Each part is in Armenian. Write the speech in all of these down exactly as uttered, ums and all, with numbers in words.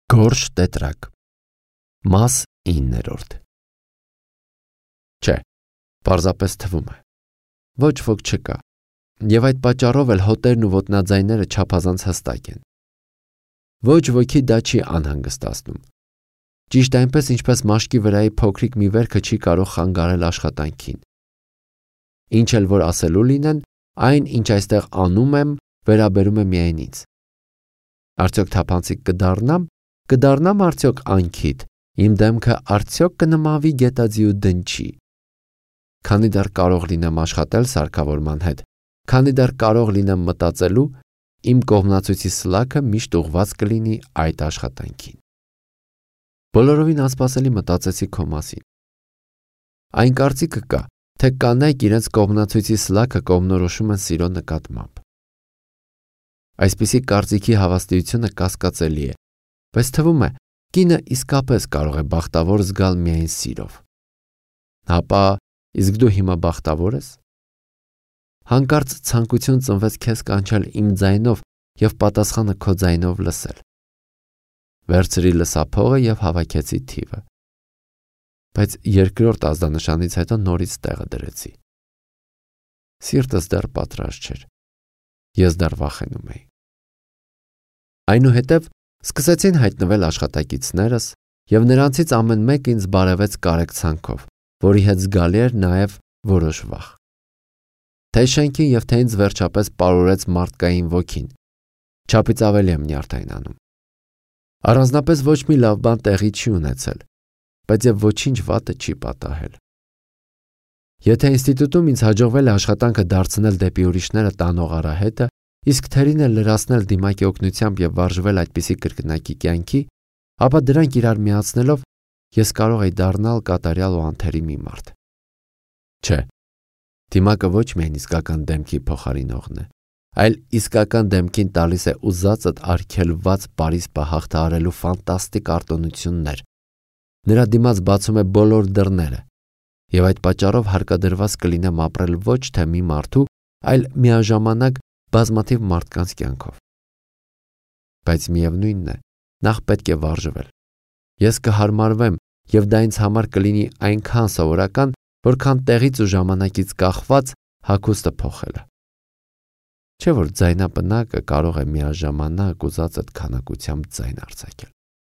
Գորշ տետրակ Մաս իններորդ Չէ, պարզապես թվում է։ Ոչ ոք չկա, և այդ պատճառով էլ հոտերն ու ոտնաձայները չափազանց հստակ են։ Ոչ ոքի դա չի անհանգստացնում։ Ճիշտ այնպես, ինչպես մաշկի վրայի փոքրիկ մի վերքը չի կարող խանգարել աշխատանքին։ Ինչ էլ որ ասելու լինեն, այն, ինչ այստեղ անում եմ, վերաբերում է միայն ինձ։ Արդյոք թափանցիկ կդառնամ, կդառնամ արդյոք անքիդ, իմ դեմքը արդյոք կնմանվի գետաձի ու դնչի։ Քանի դեռ կարող լինեմ աշխատել սարքավորման հետ, քանի դեռ կարող լինեմ մտածելու, իմ կողմնացույցի սլաքը միշտ ուղղված կլինի այդ աշխատանքին։ Բոլորովին անսպասելի մտածեցի քո մասին։ Այն կարծիքը կա, թե կանայք իրենց կողմնացույցի սլաքը կողմնորոշում են սիրո նկատմամբ։ Այսպիսի կարծիքի հավաստիությունը կասկածելի է, բայց թվում է, կինը իսկապես կարող է բախտավոր զգալ միայն սիրով։ Հապա, իսկ դու հիմա բախտավոր ես։ Հանկարծ ցանկություն ծնվեց քեզ կանչել իմ ձայնով և պատասխանը քո ձայնով լսել։ Վերցրի լսափողը և հավաքեցի թիվը։ Բայց երկրորդ ազդանշանից հետո նորից տեղը դրեցի։ Սիրտս դեռ պատրաստ չէր։ Ես դեռ վախենում էի։ Այնուհետև սկսեցին հայտնվել աշխատակիցներս, և նրանցից ամեն մեկը ինձ բարևեց կարեկցանքով, որի հետ զգալի էր նաև որոշ վախ։ Թե շենքին և թե ինձ վերջապես պարուրեց մարդկային ոգին, չափից ավելի եմ նյարդայնանում։ Առանձնապես ոչ մի լավ բան տեղի չի ունեցել, բայց և ոչինչ վատը չի պատահել։ Եթե ինստիտուտում ինձ հաջողվել է աշխատանքը դարձնել դեպի ուրիշները տանող արահետը, իսկ թերին էլ լրացնել դիմակի օգնությամբ և վարժվել այդպիսի կրկնակի կյանքի, ապա դրանք իրար միացնելով ես կարող էի դառնալ կատարյալ ու անթերի մի մարդ։ Չէ, դիմակը ոչ միայն իսկական դեմքի փոխարինողն է, այլ իսկական դեմքին տալիս է ուզածդ արգելված պարիսպը հաղթահարելու ֆանտաստիկ արտոնություններ, նրա դիմաց բացում է բոլոր դռները, և այդ պատճառով հարկադրված կլինեմ ապրել ոչ թե մի մարդու, այլ միաժամանակ բազմաթիվ մարդկանց կյանքով։ Բայց միևնույնն է, նախ պետք է վարժվել։ Ես կհարմարվեմ, և դա ինձ համար կլինի այնքան սովորական, որքան տեղից ու ժամանակից կախված հագուստը փոխելը։ Չէ՞ որ ձայնապնակը կարող է միաժամանակ ուզածդ քանակությամբ ձայն արձակել։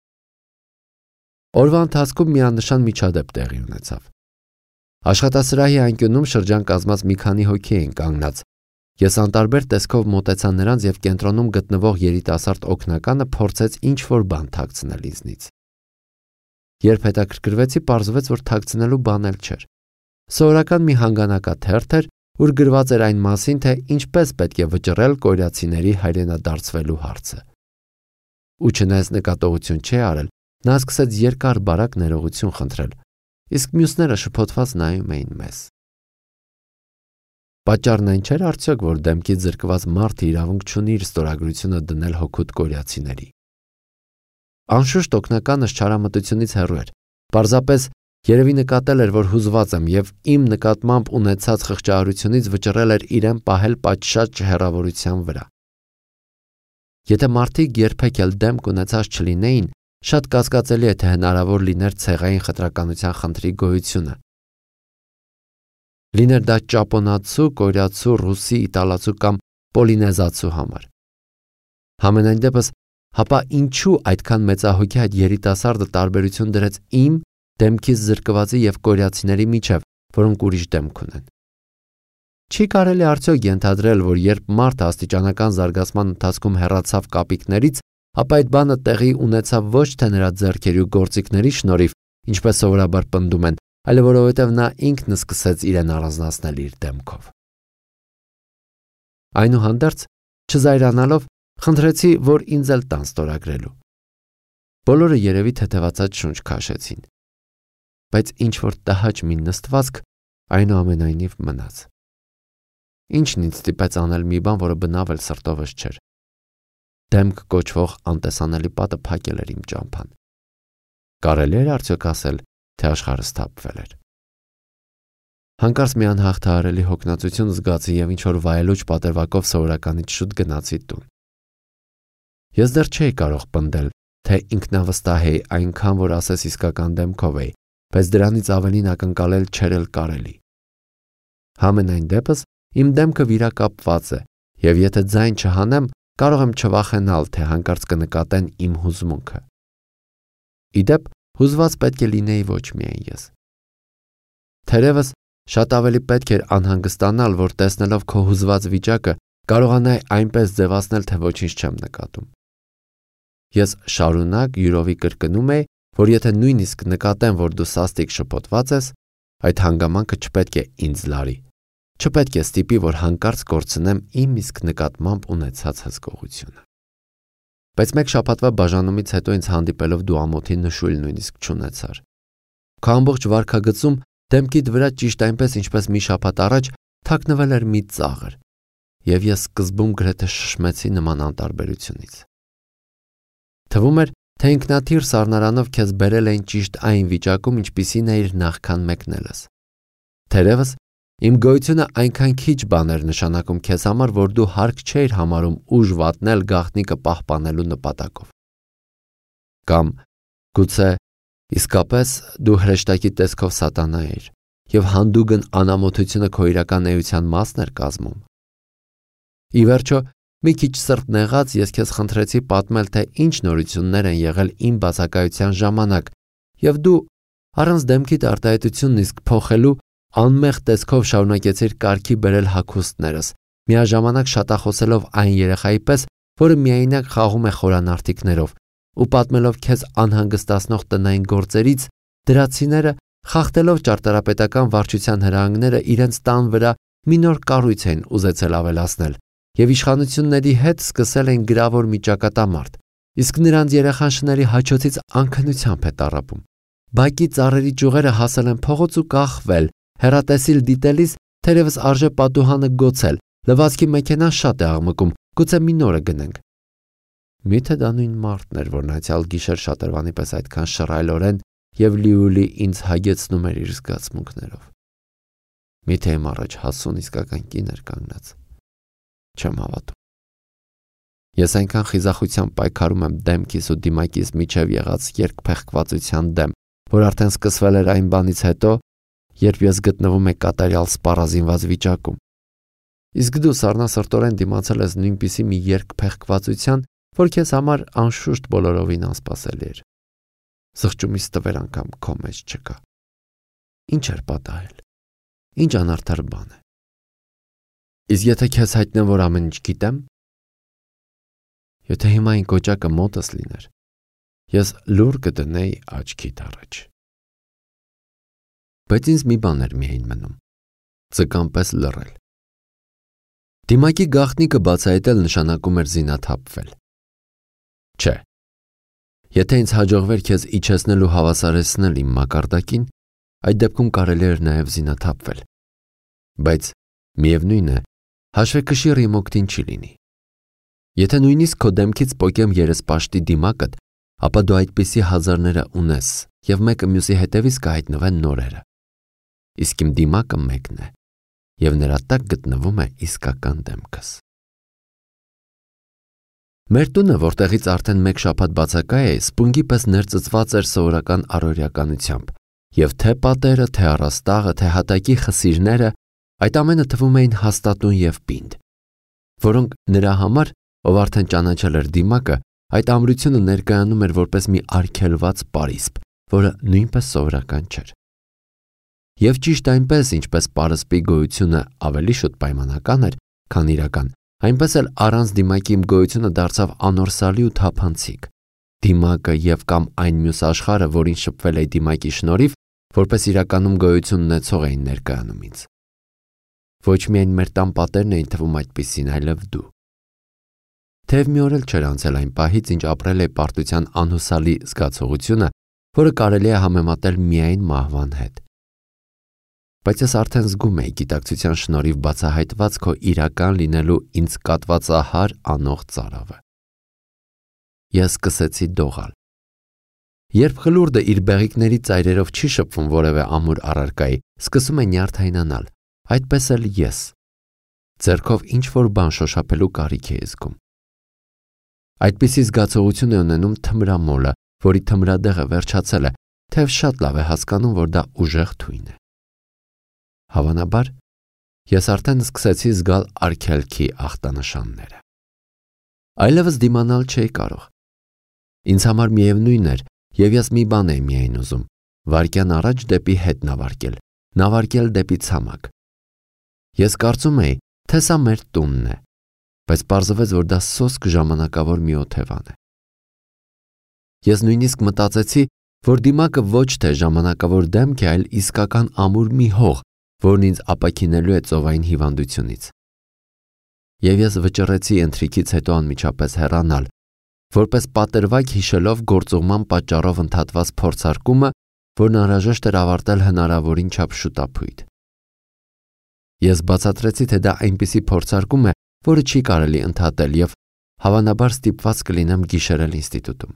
Օրվա ընթացքում միանշան միջադեպ տեղի ունեցավ։ Աշխատասրահի անկյունում շրջան կազմած մի քանի հոգի էին կանգնած։ Ես անտարբեր տեսքով մոտեցա նրանց և կենտրոնում գտնվող երիտասարդ օգնականը փորձեց ինչ-որ բան թաքցնել ինձնից։ Երբ հետաքրքրվեցի, պարզվեց, որ թաքցնելու բան էլ չէր։ Սովորական մի հանգանակաթերթ էր, ուր գրված էր այն մասին, թե ինչպես պետք է վճռել կորեացիների հայրենադարձվելու հարցը։ Ու չնայած նկատողություն չի արել, նա սկսեց երկար-բարակ ներողություն խնդրել, իսկ մյուսները շփոթված նայում էին մեզ։ Պատճառն այն չէր արդյոք, որ դեմքից զրկված մարդը իրավունք չունի իր ստորագրությունը դնել հոգուտ կորեացիների։ Անշուշտ օգնականս չարամտությունից հեռու էր, պարզապես երևի նկատել էր, որ հուզված եմ և իմ նկատմամբ ունեցած խղճահարությունից վճռել էր իրեն պահել պատշաճ հեռավորության վրա։ Եթե մարդիկ երբեք էլ դեմք ունեցած չլինեին, շատ կասկածելի է, թե հնարավոր լիներ ցեղային խտրականության խնդրի գոյությունը։ Լիներ դա ճապոնացու, կորեացու, ռուսի, իտալացու կամ պոլինեզացու համար։ Համենայն դեպս, հապա ինչու այդքան մեծահոգի այդ երիտասարդը տարբերություն դրեց իմ, դեմքից զրկվածի և կորեացիների միջև, որոնք ուրիշ դեմք ունեն։ Չի կարելի արդյոք ենթադրել, որ երբ մարդը աստիճանական զարգացման ընթացքում հեռացավ կապիկներից, ապա այդ բանը տեղի ունեցավ ոչ թե նրա ձեռքերի ու գործիքների շնորհիվ, ինչպես սովորաբար պնդում են, այլ որովհետև նա ինքն սկսեց իրեն առանձնացնել իր դեմքով։ Այնուհանդերձ, չզայրանալով, խնդրեցի, որ ինձ էլ տան ստորագրելու։ Բոլորը երևի թեթևացած շունչ քաշեցին, բայց ինչ-որ տհաճ մի նստվածք այնուամենայնիվ մնաց։ Ինչն ինձ ստիպեց անել մի բան, որը բնավ էլ սրտովս չէր։ Դեմք կոչվող անտեսանելի պատը փակել էր իմ ճամփան։ Կարելի էր արդյոք ասել, թե աշխարհը սթափվել էր։ Հանկարծ մի անհաղթահարելի հոգնածություն զգացի և ինչ-որ վայելուչ պատրվակով սովորականից շուտ գնացի տուն։ Ես դեռ չէի կարող պնդել, թե ինքնավստահ էի այնքան, որ ասես իսկական դեմքով էի, բայց դրանից ավելին ակնկալել չէր էլ կարելի։ Համենայն դեպս իմ դեմքը վիրակապված է, եւ եթե ձայն չհանեմ, կարող եմ չվախենալ, թե հանկարծ կնկատեն իմ հուզմունքը։ Իդեպ, հուզված պետք է լինեի ոչ միայն ես։ Թերևս շատ ավելի պետք էր անհանգստանալ, որ տեսնելով քո հուզված վիճակը կարողանայի այնպես ձևացնել, թե ոչինչ չեմ նկատում։ Ես շարունակ յուրովի կրկնում էի, որ եթե նույնիսկ նկատեմ, որ դու սաստիկ շփոթված ես, այդ հանգամանքը չպետք է ինձ լարի, չպետք է ստիպի, որ հանկարծ կորցնեմ իմ իսկ նկատմամբ ունեցած հսկողությունը։ Բայց մեկ շաբաթվա բաժանումից հետո ինձ հանդիպելով դու ամոթի նշույլ նույնիսկ չունեցար։ Քո ամբողջ վարքագծում դեմքիդ վրա ճիշտ այնպես, ինչպես մի շաբաթ առաջ թաքնվել էր մի ծաղր, եւ ես սկզբում գրեթե շշմեցի նման անտարբերությունից։ Թվում էր, թե ինքնաթիռ սառնարանով քեզ բերել էին ճիշտ այն վիճակում, ինչպիսին էիր նախքան մեկնելս։ Թերևս իմ գոյությունը այնքան քիչ բան էր նշանակում քեզ համար, որ դու հարկ չէիր համարում ուժ վատնել գաղտնիքը պահպանելու նպատակով։ Կամ գուցե իսկապես դու հրեշտակի տեսքով սատանա էիր, եւ հանդուգն անամոթությունը քո իրական էության մասն էր կազմում։ Ի վերջո, մի քիչ սրտ նեղած ես քեզ խնդրեցի պատմել, թե ինչ նորություններ են եղել իմ բացակայության ժամանակ, եւ դու առանց դեմքիդ արտահայտությունն իսկ փոխելու անմեղ տեսքով շարունակեցիր կարգի բերել հագուստներս, միաժամանակ շատախոսելով այն երեխայի պես, որը միայնակ խաղում է խորանարդիկներով, ու պատմելով քեզ անհանգստացնող տնային գործերից, դրացիները խախտելով ճարտարապետական վարչության հրահանգները իրենց տան վրա մի նոր կառույց են ուզեցել ավելացնել, եւ իշխանությունների հետ սկսել են գրավոր մի ճակատամարտ, իսկ նրանց երեխան շների հաչոցից անքնությամբ է տառապում։ Բակի ծառերի ճյուղերը հասել են փողոց ու կախվել, հեռատեսիլ դիտելիս թերևս արժե պատուհանը գոցել, լվացքի մեքենան շատ է աղմկում, գուցե մի նորը գնենք։ Միթե դա նույն մարդն էր, որ նայեցալ գիշեր շատրվանի պես այդքան շռայլորեն եւ լիուլի ինձ հագեցնում էր իր զգացմունքներով։ Միթե իմ առաջ հասուն իսկական կին էր կանգնած։ Չեմ հավատում։ Ես այնքան խիզախությամբ պայքարում եմ դեմքիս ու դիմակիս միջև եղած երկփեղկվածության դեմ, որ արդեն սկսվել էր այն բանից հետո, երբ ես գտնվում եմ կատարյալ սպառազինված վիճակում։ Իսկ դու սառնասրտորեն դիմացել ես նույնպիսի մի երկփեղկվածության, որ քեզ համար անշուշտ բոլորովին անսպասելի էր։ Սղճումից տվեր անգամ քո մեջ չկա։ Ինչ էր պատահել։ Ինչ անարդար բան է։ Իսկ եթե քեզ հայտնեմ, որ ամեն ինչ գիտեմ, եթե հիմա այն կոճակը մոտս լիներ, ես լուր կդնեի աչքիդ առաջ։ Բայց ինձ մի բան էր միայն մնում՝ ձկան պես լռել։ Դիմակի գաղտնիքը բացահայտել նշանակում էր զինաթափվել։ Չէ։ Եթե ինձ հաջողվեր քեզ իջեցնել ու հավասարեցնել իմ մակարդակին, այդ դեպքում կարելի էր նաև զինաթափվել։ Բայց միևնույն է, հաշվեկշիռ իմ օգտին չի լինի։ Եթե նույնիսկ քո դեմքից պոկեմ երեսպաշտի դիմակդ, ապա դու այդպիսի հազարները ունես, եւ մեկը մյուսի հետևից կհայտնվեն նորերը։ Իսկ իմ դիմակը մեկն է, եւ նրա տակ գտնվում է իսկական դեմքս։ Մեր տունը, որտեղից արդեն մեկ շաբաթ բացակա է, սպունգի պես ներծծված էր սովորական առօրյականությամբ, եւ թե պատերը, թե առաստաղը, թե հատակի խսիրները, այդ ամենը թվում էին հաստատուն եւ պինդ, որոնք նրա համար, ով արդեն ճանաչել էր դիմակը, այդ ամրությունը ներկայանում էր որպես մի արգելված պարիսպ, որը նույնպես սովորական չէր։ Եվ ճիշտ այնպես, ինչպես պարսպի գոյությունը ավելի շուտ պայմանական էր, քան իրական, այնպես էլ առանց դիմակի իմ գոյությունը դարձավ անորսալի ու թափանցիկ։ Դիմակը եւ կամ այն մյուս աշխարհը, որին շփվել էի դիմակի շնորհիվ, որպես իրականում գոյություն ունեցող էին ներկայանում ինձ։ Ոչ միայն մեր տան պատերն էին թվում այդպիսին, այլև դու։ Թեև մի օր էլ չէր անցել այն պահից, ինչ ապրել է պարտության անհուսալի զգացողությունը, որը կարելի է համեմատել միայն մահվան հետ։ Բայց ես արդեն զգում էի գիտակցության շնորհիվ բացահայտված քո իրական լինելու ինձ կատվածահար անող ծարավը։ Ես սկսեցի դողալ։ Երբ խլուրդը իր բեղիկների ծայրերով չի շփվում որևէ ամուր առարկայի, սկսում է նյարդայնանալ, այդպես էլ ես։ Ձեռքով ինչ-որ բան շոշափելու կարիք էի զգում։ Այդպիսի զգացողություն է ունենում թմրամոլը, որի թմրադեղը վերջացել է, թեև շատ լավ է հասկանում, որ դա ուժեղ թույն է։ Հավանաբար, ես արդեն սկսեցի զգալ արգելքի ախտանշանները։ Այլևս դիմանալ չէի կարող։ Ինձ համար միևնույն էր, եւ ես մի բան էի միայն ուզում՝ վայրկյան առաջ դեպի հետ նավարկել, նավարկել դեպի ցամաք։ Ես կարծում էի, թե սա մեր տունն է, բայց պարզվեց, որ դա սոսկ ժամանակավոր մի օթևան է։ Ես նույնիսկ մտածեցի, որ դիմակը ոչ թե ժամանակավոր դեմք է, այլ իսկական ամուր մի հող, որն ինձ ապաքինելու է ծովային հիվանդությունից։ Եվ ես վճռեցի ընթրիքից հետո անմիջապես հեռանալ, որպես պատրվակ հիշելով գործուղման պատճառով ընդհատված փորձարկումը, որն անհրաժեշտ էր ավարտել հնարավորին չափ շուտափույթ։ Ես բացատրեցի, թե դա այնպիսի փորձարկում է, որը չի կարելի ընդհատել եւ հավանաբար ստիպված կլինեմ գիշերել ինստիտուտում։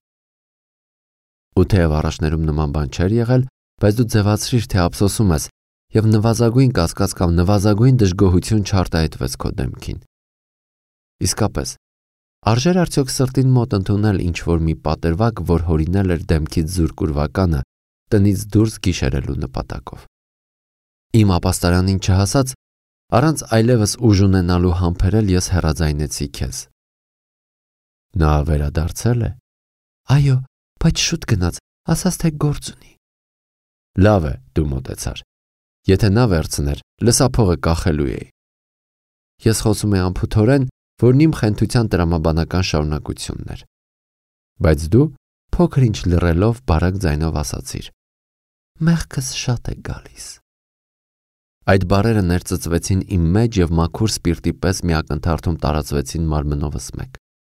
Ու թեև առաջներում նման բան չէր եղել, բայց դու ձևացրիր, թե ափսոսում ես եւ նվազագույն կասկած կամ նվազագույն դժգոհություն չարտահայտվեց քո դեմքին։ Իսկապես, արժեր արդյոք սրտին մոտ ընդունել ինչ-որ մի պատրվակ, որ հորինել էր դեմքից զուրկ ուրվականը, տնից դուրս գիշերելու նպատակով։ Իմ ապաստարանին չհասած, առանց այլևս ուժ ունենալու համբերել ես հեռաձայնեցի քեզ։ Նա վերադարձել է։ Այո, բայց շուտ գնաց, ասաց թե գործ ունի։ Լավ է, դու մոտեցար։ Եթե նա վերցներ, լսափողը կախելու էի։ Ես խոսում եմ անփութորեն, որն իմ խենթության տրամաբանական շարունակությունն էր։ Բայց դու փոքր ինչ լռելով բարակ ձայնով ասացիր. Մեղքս շատ է գալիս։ Այդ բառերը ներծծվեցին իմ մեջ եւ մաքուր սպիրտի պես մի ակնթարթում տարածվեցին մարմնովս մեկ։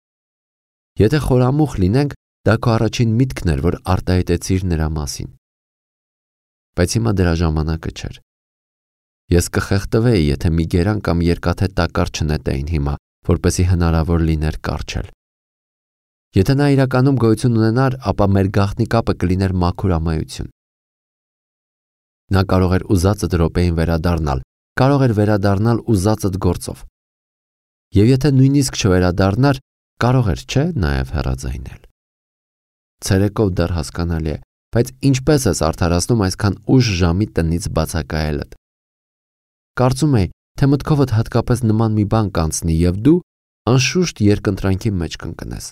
Եթե խորամուխ լինենք, դա քո առաջին միտքն էր, որ արտահայտեցիր նրա մասին։ Բայց հիմա դրա ժամանակը չէր։ Ես կխեղդվեի, եթե մի գերան կամ երկաթե տակառ չնետեին հիմա, որպեսզի հնարավոր լիներ կարճել։ Եթե նա իրականում գոյություն ունենար, ապա մեր գաղտնի կապը կլիներ մաքուր ամայություն։ Նա կարող էր ուզածդ րոպեին վերադառնալ, կարող էր վերադառնալ ուզածդ գործով։ Եվ եթե նույնիսկ չվերադառնար, կարող էր, չէ, նաև հեռաձայնել։ Ցերեկով դեռ հասկանալի է, բայց ինչպես ես արդարացնում այսքան ուշ ժամի տնից բացակայելդ։ Կարծում եի, թե մտքովդ հատկապես նման մի բան կանցնի եւ դու անշուշտ երկընտրանքի մեջ կընկնես։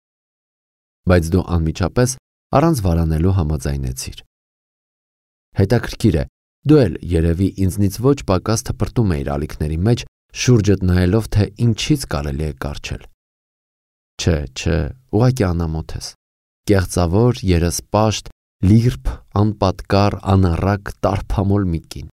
Բայց դու անմիջապես առանց վարանելու համաձայնեցիր։ Հետաքրքիր է, դու էլ երևի ինձնից ոչ պակաս թպրտում էիր ալիքների մեջ, շուրջդ նայելով, թե ինչից կարելի է կարճել։ Չէ, չէ, ուղղակի անամոթ ես։ Կեղծավոր, երեսպաշտ, լիրբ, անպատկար, անառակ, տարփամոլ մի կին։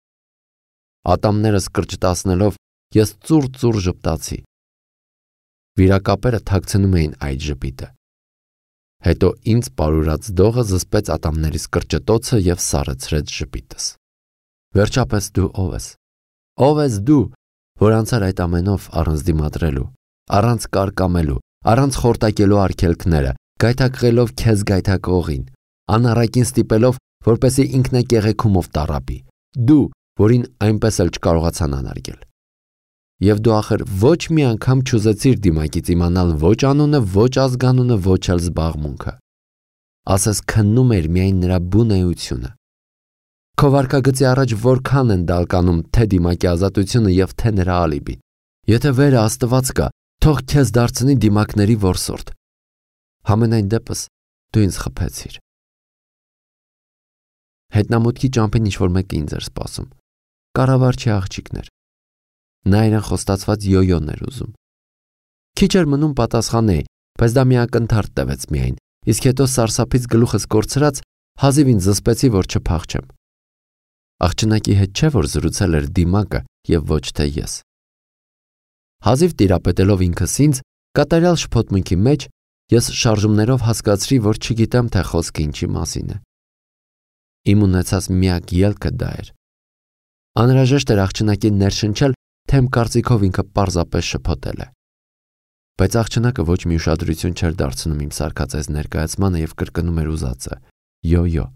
Ատամներս կրճտացնելով ես ծուռ-ծուռ ժպտացի։ Վիրակապերը թաքցնում էին այդ ժպիտը։ Հետո ինձ պարուրած դողը զսպեց ատամներիս կրճտոցը եւ սառեցրեց ժպիտս։ Վերջապես դու ով ես։ Ով ես դու, որ անցար այդ ամենով առանց դիմադրելու, առանց կարկամելու, առանց խորտակելու արգելքները, գայթակղելով քեզ գայթակողին, անառակին ստիպելով, որպեսզի ինքնակեղեքումով տառապի։ Դու, որին այնպես էլ չկարողացան անարգել։ Եվ դու ախր ոչ մի անգամ չուզեցիր դիմակից իմանալ ոչ անունը, ոչ ազգանունը, ոչ էլ զբաղմունքը։ Ասես քննում էր միայն նրա բունեությունը։ Քո վարքագծի առաջ որքան են դալկանում թե դիմակի ազատությունը եւ թե նրա ալիբին։ Եթե վերը Աստված կա, թող քեզ դարձնի դիմակների որսորդ։ Համենայն դեպս դու ինձ խփեցիր։ Հետնամուտքի ճամփին ինչ-որ մեկը ինձ էր սպասում։ Կառավարչի աղջիկներ։ Նա իրեն խոստացված յոյոն էր ուզում։ Քիչ էր մնում պատասխանեի, բայց դա մի ակնթարթ տվեց միայն, իսկ հետո սարսափից գլուխս կորցրած հազիվ ինձ զսպեցի, որ չփախչեմ։ Աղջնակի հետ չէ, որ զրուցել էր դիմակը եւ ոչ թե ես։ Հազիվ տիրապետելով ինքս ինձ, կատարյալ շփոթմունքի մեջ ես շարժումներով հասկացրի, որ չգիտեմ, թե խոսքը ինչի մասին է։ Իմ ունեցած միակ ելքը դա էր։ Անհրաժեշտ էր աղջնակին ներշնչել, թե իմ կարծիքով ինքը պարզապես շփոթել է։ Բայց աղջնակը ոչ մի ուշադրություն չէր դարձնում իմ սարքած ներկայացմանը եւ կրկնում էր ուզածը. յո-յո։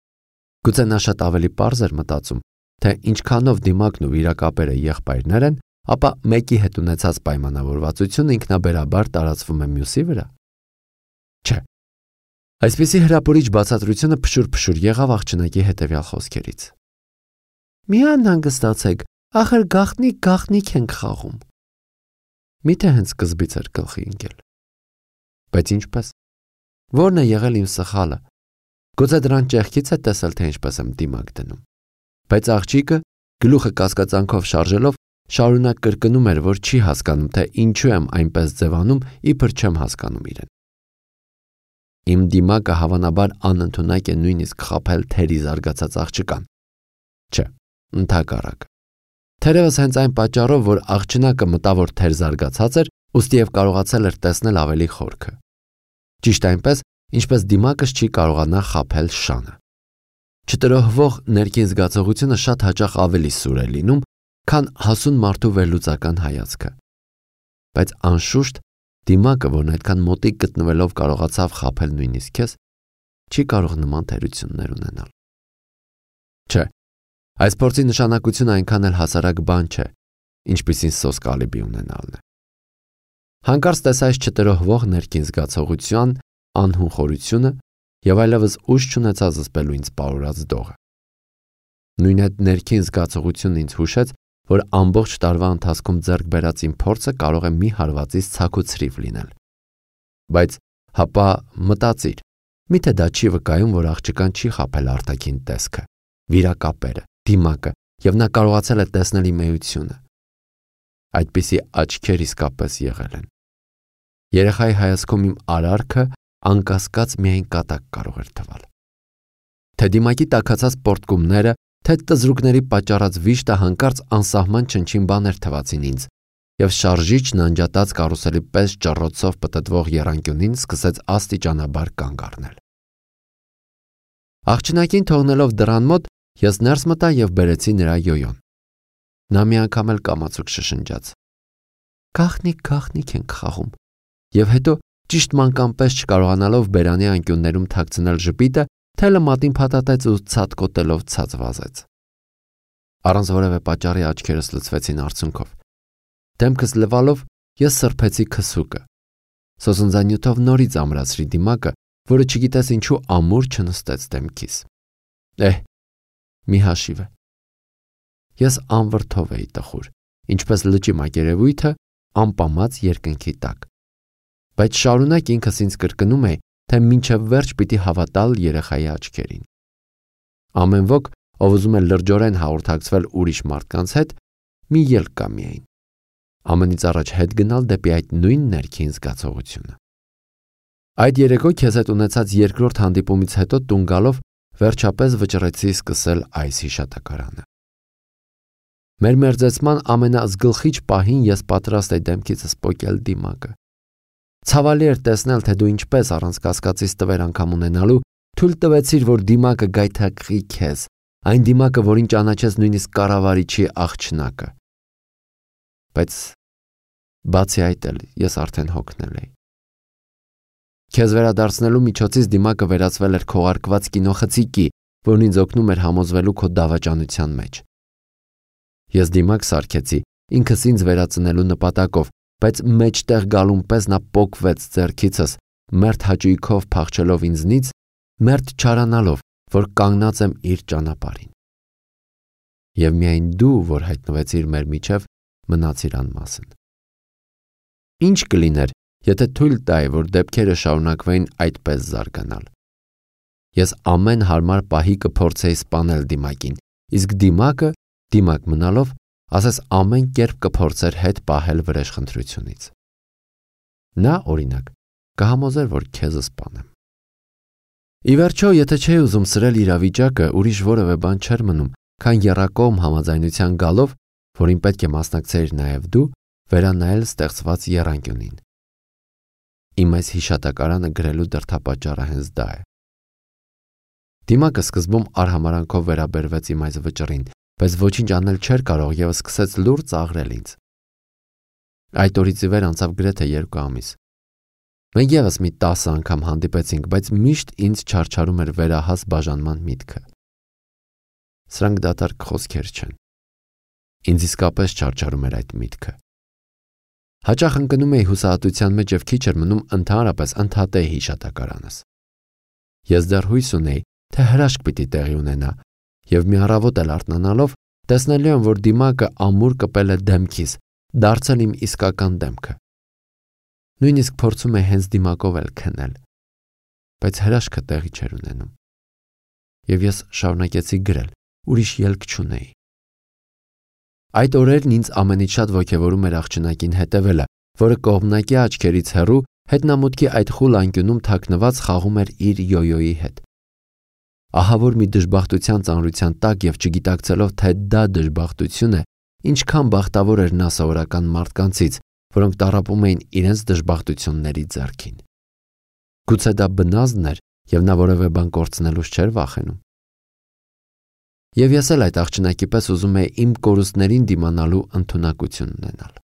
Գուցե նա շատ ավելի պարզ էր մտածում, թե ինչքանով դիմակն ու վիրակապերը եղբայրներ են, ապա մեկի հետ ունեցած պայմանավորվածությունը ինքնաբերաբար տարածվում է մյուսի վրա։ Չէ։ Այսպիսի հրապուրիչ բացատրությունը փշուր-փշուր եղավ աղջնակի հետևյալ խոսքերից. «Մի անհանգստացեք, ախր գաղտնիք գաղտնիք ենք խաղում»։ Միթե հենց սկզբից էր գլխի ընկել։ Բայց ինչպես։ Որն է եղել իմ սխալը։ Գուցե դրան ճեղքից է տեսել, թե ինչպես եմ դիմակ դնում։ Բայց աղջիկը գլուխը կասկածանքով շարժելով շարունակ կրկնում էր, որ չի հասկանում, թե ինչու եմ այնպես ձևանում, իբր չեմ հասկանում իրեն։ Իմ դիմակը հավանաբար անընդունակ է նույնիսկ խաբել թերի զարգացած աղջկան։ Չէ, ընդհակառակը։ Թերևս հենց այն պատճառով, որ աղջնակը մտավոր թեր զարգացած էր, ուստի եւ կարողացել էր տեսնել ավելի խորքը։ Ճիշտ այնպես, ինչպես դիմակս չի կարողանա խաբել շանը։ Չտրոհվող ներքին զգացողությունը շատ հաճախ ավելի սուր է լինում, քան հասուն մարդու վերլուծական հայացքը։ Բայց անշուշտ դիմակը, որն այդքան մոտիկ գտնվելով կարողացավ խաբել նույնիսկ քեզ, չի կարող նման թերություններ ունենալ։ Չէ, այս փորձի նշանակությունը այնքան էլ հասարակ բան չէ, ինչպիսին սոսկալիբի ունենալն է։ Հանկարծ տեսա այս չտրոհվող ներքին զգացողության անհուն խորությունը եւ այլևս ուժ չունեցա զսպելու ինձ պարուրած դողը։ Նույն այդ ներքին զգացողությունն ինձ հուշեց, որ ամբողջ տարվա ընթացքում ձեռք բերած իմ փորձը կարող է մի հարվածից ցաքուցրիվ լինել։ Բայց հապա մտածիր, միթե դա չի վկայում, որ աղջկան չի խաբել արտաքին տեսքը, վիրակապերը, դիմակը եւ նա կարողացել է տեսնել իմ էությունը։ Այդպիսի աչքեր իսկապես եղել են։ Երեխայի հայացքում իմ արարքը անկասկած միայն կատակ կարող էր թվալ։ Թե դիմակի տաքացած պորտկումները, թե տզրուկների պատճառած վիշտը հանկարծ անսահման չնչին բաներ թվացին ինձ, եւ շարժիչ նանջատած կարուսելի պես ճռռոցով պտտվող եռանկյունին սկսեց աստիճանաբար կանգ առնել։ Աղջնակին թողնելով դռան մոտ, ես ներս մտա եւ բերեցի նրա յոյոն։ Նա մի անգամ էլ կամացուկ շշնջաց. «Գաղտնիք գաղտնիք ենք խաղում», եւ հետո ճիշտ մանկան պես չկարողանալով բերանի անկյուններում թաքցնել ժպիտը, թելը մատին փաթաթեց ու ցածկոտելով ցած վազեց։ Առանց որևէ պատճառի աչքերս լցվեցին արցունքով։ Դեմքս լվալով ես սրբեցի քսուկը։ Սոսնձանյութով նորից ամրացրի դիմակը, որը չգիտես ինչու ամուր չնստեց դեմքիս։ Էհ, մի հաշիվ է։ Ես անվրդով էի տխուր, ինչպես լճի մակերևույթը անպամած երկնքի տակ։ Բայց շարունակ ինքս ինձ կրկնում էի, թե մինչև վերջ պիտի հավատալ երեխայի աչքերին։ Ամեն ոք, ով ուզում է լրջորեն հաղորդակցվել ուրիշ մարդկանց հետ, մի ելք կա միայն։ Ամենից առաջ հետ գնալ դեպի այդ նույն ներքին զգացողությունը։ Այդ երեկո քեզ հետ ունեցած երկրորդ հանդիպումից հետո տուն գալով վերջապես վճռեցի սկսել այս հիշատակարանը։ Մեր մերձեցման ամենազգլխիչ պահին ես պատրաստ էի դեմքիցս պոկել դիմակը։ Ցավալի էր տեսնել, թե դու ինչպես առանց կասկածից տվեր անգամ ունենալու թույլ տվեցիր, որ դիմակը գայթակղի քեզ, այն դիմակը, որին ճանաչեց նույնիսկ կառավարիչի աղջնակը։ Բայց բացի այդ էլ ես արդեն հոգնել էի։ Քեզ վերադարձնելու միջոցից դիմակը վերածվել էր քողարկված կինոխցիկի, որն ինձ օգնում էր համոզվելու քո դավաճանության մեջ։ Ես դիմակ սարքեցի ինքս ինձ վերածնելու նպատակով, բայց մեջտեղ գալուն պես նա պոկվեց ձեռքիցս, մերթ հաճույքով փախչելով ինձնից, մերթ չարանալով, որ կանգնած եմ իր ճանապարհին։ Եվ միայն դու, որ հայտնվեցիր մեր միջև, մնացիր անմասն։ Ինչ կլիներ, եթե թույլ տայի, որ դեպքերը շարունակվեին այդպես զարգանալ։ Ես ամեն հարմար պահի կփորձեի սպանել դիմակին, իսկ դիմակը, դիմակ մնալով, ասես ամեն կերպ կփորձեր հետ պահել վրեժխնդրությունից։ Նա, օրինակ, կհամոզեր, որ քեզ սպանեմ։ Ի վերջո, եթե չէի ուզում սրել իրավիճակը, ուրիշ որևէ բան չէր մնում, քան եռակողմ համաձայնության գալով, որին պետք է մասնակցեիր նաև դու, վերանայել ստեղծված եռանկյունին։ Իմ այս հիշատակարանը գրելու դրդապատճառը հենց դա է։ Դիմակը սկզբում արհամարանքով վերաբերվեց իմ այս վճռին, բայց ոչինչ անել չէր կարող եւ սկսեց լուր ծաղրել ինձ։ Այդ օրից ի վեր անցավ գրեթե երկու ամիս։ Մենք եւս մի տասը անգամ հանդիպեցինք, բայց միշտ ինձ չարչարում էր վերահաս բաժանման միտքը։ Սրանք դատարկ խոսքեր չեն։ Ինձ իսկապես չարչարում էր այդ միտքը։ Հաճախ ընկնում էի հուսահատության մեջ և քիչ էր մնում ընդհանրապես ընդհատեի հիշատակարանս։ Ես դեռ հույս ունեի, թե հրաշք պիտի տեղի ունենա, և մի առավոտ էլ արթնանալով տեսնելու եմ, որ դիմակը ամուր կպել է դեմքիս, դարձել իմ իսկական դեմքը։ Նույնիսկ փորձում էի հենց դիմակով էլ քնել, բայց հրաշքը տեղի չէր ունենում։ Եվ ես շարունակեցի գրել, ուրիշ ելք չունեի։ Այդ օրերն ինձ ամենից շատ ոգևորում էր աղջնակին հետևելը, որը կողմնակի աչքերից հեռու հետնամուտքի այդ խուլ անկյունում թաքնված խաղում էր իր յոյոյի հետ։ Ահա որ մի դժբախտության ծանրության տակ և չգիտակցելով, թե դա դժբախտություն է, ինչքան բախտավոր էր նա սովորական մարդկանցից, որոնք տառապում էին իրենց դժբախտությունների ձեռքին։ Գուցե դա բնազդն էր, և նա որևէ բան կորցնելուց չէր վախենում։ Եվ ես էլ այդ աղջնակի պես ուզում էի իմ կորուստներին դիմանալու ընդունակություն ունենալ։